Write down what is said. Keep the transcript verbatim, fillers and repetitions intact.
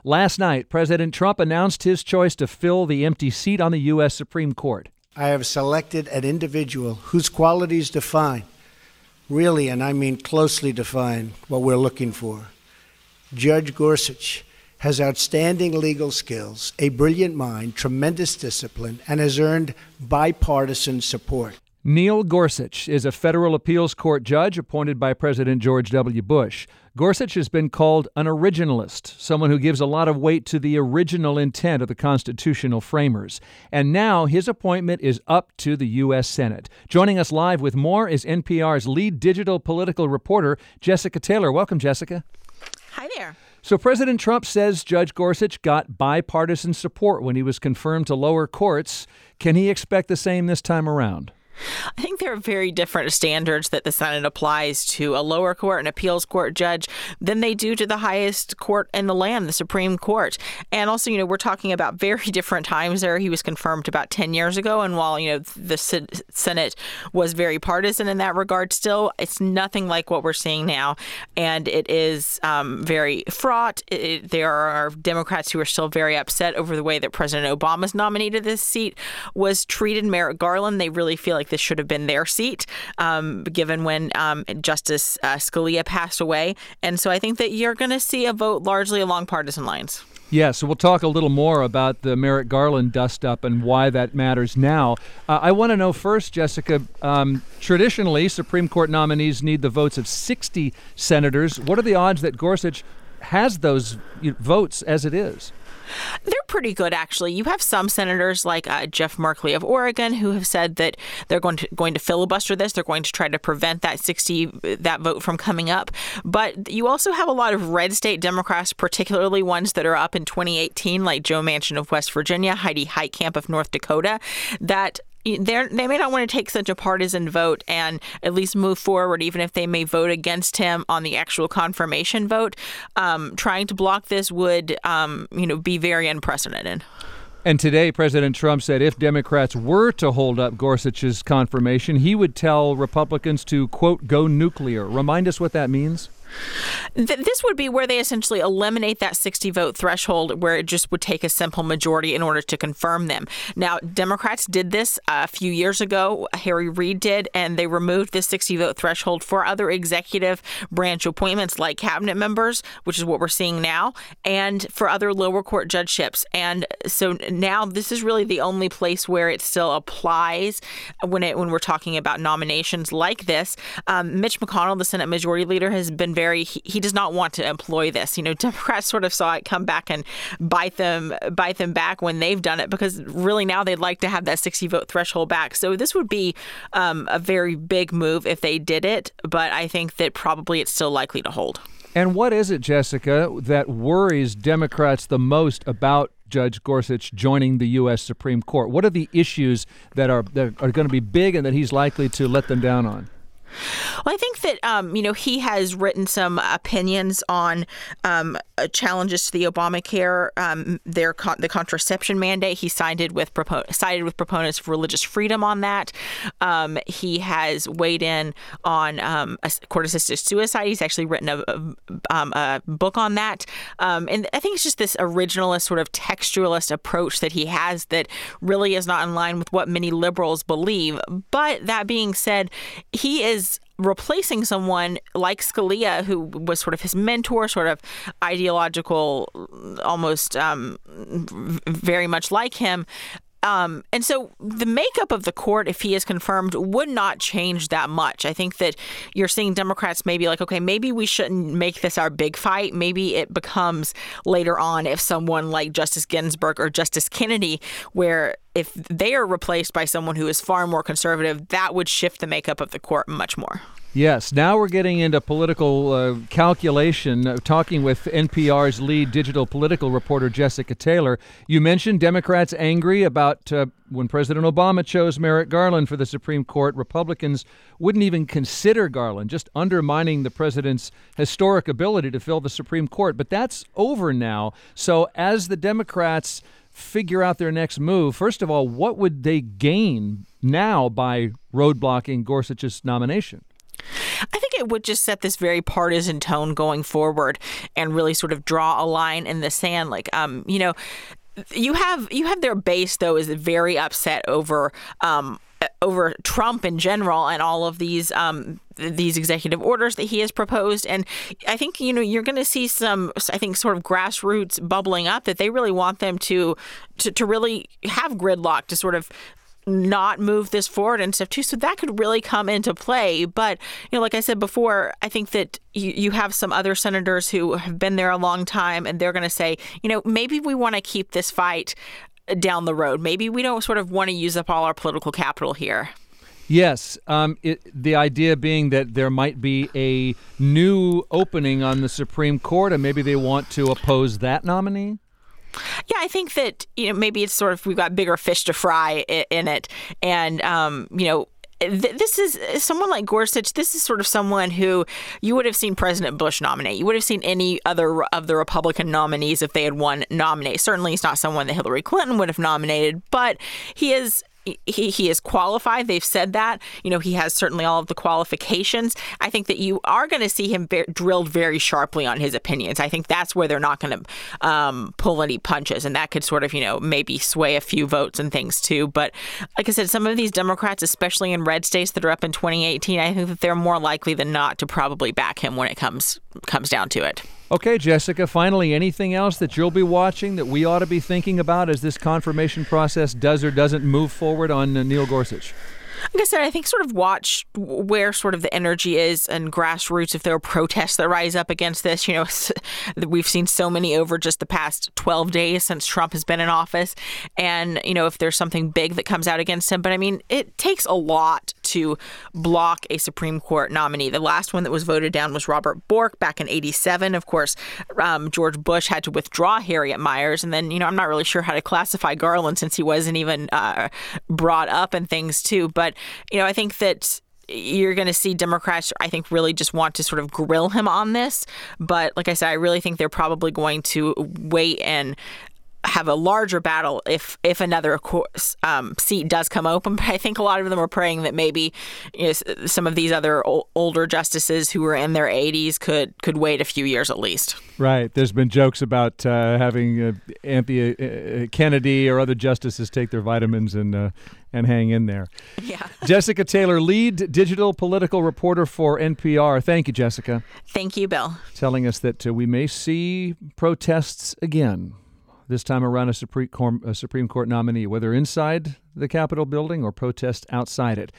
Last night, President Trump announced his choice to fill the empty seat on the U S Supreme Court. I have selected an individual whose qualities define, really, and I mean closely define, what we're looking for. Judge Gorsuch has outstanding legal skills, a brilliant mind, tremendous discipline, and has earned bipartisan support. Neil Gorsuch is a federal appeals court judge appointed by President George W. Bush. Gorsuch has been called an originalist, someone who gives a lot of weight to the original intent of the constitutional framers. And now his appointment is up to the U S Senate. Joining us live with more is N P R's lead digital political reporter, Jessica Taylor. Welcome, Jessica. Hi there. So President Trump says Judge Gorsuch got bipartisan support when he was confirmed to lower courts. Can he expect the same this time around? I think there are very different standards that the Senate applies to a lower court, an appeals court judge, than they do to the highest court in the land, the Supreme Court. And also, you know, we're talking about very different times there. He was confirmed about ten years ago. And while, you know, the Senate was very partisan in that regard, still, it's nothing like what we're seeing now. And it is um, very fraught. It, there are Democrats who are still very upset over the way that President Obama's nominee to this seat was treated, Merrick Garland. They really feel like this should have been their seat, um, given when um, Justice uh, Scalia passed away. And so I think that you're going to see a vote largely along partisan lines. Yeah, so we'll talk a little more about the Merrick Garland dust-up and why that matters now. Uh, I want to know first, Jessica, um, traditionally, Supreme Court nominees need the votes of sixty senators. What are the odds that Gorsuch has those votes as it is? They're pretty good, actually. You have some senators like uh, Jeff Merkley of Oregon who have said that they're going to going to filibuster this. They're going to try to prevent that sixty that vote from coming up. But you also have a lot of red state Democrats, particularly ones that are up in twenty eighteen, like Joe Manchin of West Virginia, Heidi Heitkamp of North Dakota, that They're, they may not want to take such a partisan vote and at least move forward, even if they may vote against him on the actual confirmation vote. Um, trying to block this would, um, you know, be very unprecedented. And today, President Trump said if Democrats were to hold up Gorsuch's confirmation, he would tell Republicans to, quote, go nuclear. Remind us what that means. Th- this would be where they essentially eliminate that sixty vote threshold, where it just would take a simple majority in order to confirm them. Now, Democrats did this a few years ago. Harry Reid did, and they removed the sixty vote threshold for other executive branch appointments like cabinet members, which is what we're seeing now, and for other lower court judgeships. And so now this is really the only place where it still applies when it when we're talking about nominations like this. Um, Mitch McConnell, the Senate Majority Leader, has been very, he, he does not want to employ this. You know, Democrats sort of saw it come back and bite them, bite them back when they've done it, because really now they'd like to have that sixty vote threshold back. So this would be um, a very big move if they did it, but I think that probably it's still likely to hold. And what is it, Jessica, that worries Democrats the most about Judge Gorsuch joining the U S Supreme Court? What are the issues that are that are going to be big and that he's likely to let them down on? Well, I think that, um, you know, he has written some opinions on um, challenges to the Obamacare, um, their con- the contraception mandate. He sided with, propo- sided with proponents of religious freedom on that. Um, he has weighed in on um, court-assisted suicide. He's actually written a, a, um, a book on that. Um, and I think it's just this originalist, sort of textualist approach that he has that really is not in line with what many liberals believe. But that being said, he is replacing someone like Scalia, who was sort of his mentor, sort of ideological, almost um, very much like him. Um, and so the makeup of the court, if he is confirmed, would not change that much. I think that you're seeing Democrats maybe like, okay, maybe we shouldn't make this our big fight. Maybe it becomes later on if someone like Justice Ginsburg or Justice Kennedy, where if they are replaced by someone who is far more conservative, that would shift the makeup of the court much more. Yes. Now we're getting into political uh, calculation, uh, talking with N P R's lead digital political reporter, Jessica Taylor. You mentioned Democrats angry about uh, when President Obama chose Merrick Garland for the Supreme Court. Republicans wouldn't even consider Garland, just undermining the president's historic ability to fill the Supreme Court. But that's over now. So as the Democrats figure out their next move, first of all, what would they gain now by roadblocking Gorsuch's nomination? I think it would just set this very partisan tone going forward and really sort of draw a line in the sand. Like, um, you know, you have you have their base, though, is very upset over um, over Trump in general and all of these um, these executive orders that he has proposed. And I think, you know, you're going to see some, I think, sort of grassroots bubbling up that they really want them to, to, to really have gridlock to sort of not move this forward and stuff too. So that could really come into play. But, you know, like I said before, I think that you, you have some other senators who have been there a long time, and they're going to say, you know, maybe we want to keep this fight down the road. Maybe we don't sort of want to use up all our political capital here. Yes. Um, it, the idea being that there might be a new opening on the Supreme Court, and maybe they want to oppose that nominee? Yeah, I think that, you know, maybe it's sort of, we've got bigger fish to fry in it. And, um, you know, th- this is someone like Gorsuch. This is sort of someone who you would have seen President Bush nominate. You would have seen any other of the Republican nominees, if they had won, nominate. Certainly he's not someone that Hillary Clinton would have nominated, but he is He he is qualified. They've said that. You know, he has certainly all of the qualifications. I think that you are going to see him be- drilled very sharply on his opinions. I think that's where they're not going to um, pull any punches, and that could sort of, you know, maybe sway a few votes and things too. But like I said, some of these Democrats, especially in red states that are up in twenty eighteen, I think that they're more likely than not to probably back him when it comes comes down to it. Okay, Jessica, finally, anything else that you'll be watching that we ought to be thinking about as this confirmation process does or doesn't move forward on uh, Neil Gorsuch? Like I said, I think sort of watch where sort of the energy is and grassroots, if there are protests that rise up against this. You know, we've seen so many over just the past twelve days since Trump has been in office. And, you know, if there's something big that comes out against him. But I mean, it takes a lot to block a Supreme Court nominee. The last one that was voted down was Robert Bork back in eighty-seven. Of course, um, George Bush had to withdraw Harriet Miers. And then, you know, I'm not really sure how to classify Garland since he wasn't even uh, brought up and things too. But But, you know, I think that you're going to see Democrats, I think, really just want to sort of grill him on this. But like I said, I really think they're probably going to wait and have a larger battle if if another of course, um, seat does come open. But I think a lot of them are praying that maybe, you know, some of these other o- older justices who are in their eighties could could wait a few years at least. Right. There's been jokes about uh, having uh, Anthony uh, Kennedy or other justices take their vitamins and uh, and hang in there. Yeah. Jessica Taylor, lead digital political reporter for N P R. Thank you, Jessica. Thank you, Bill. Telling us that uh, we may see protests again. This time around, a Supreme Court, a Supreme Court nominee, whether inside the Capitol building or protest outside it.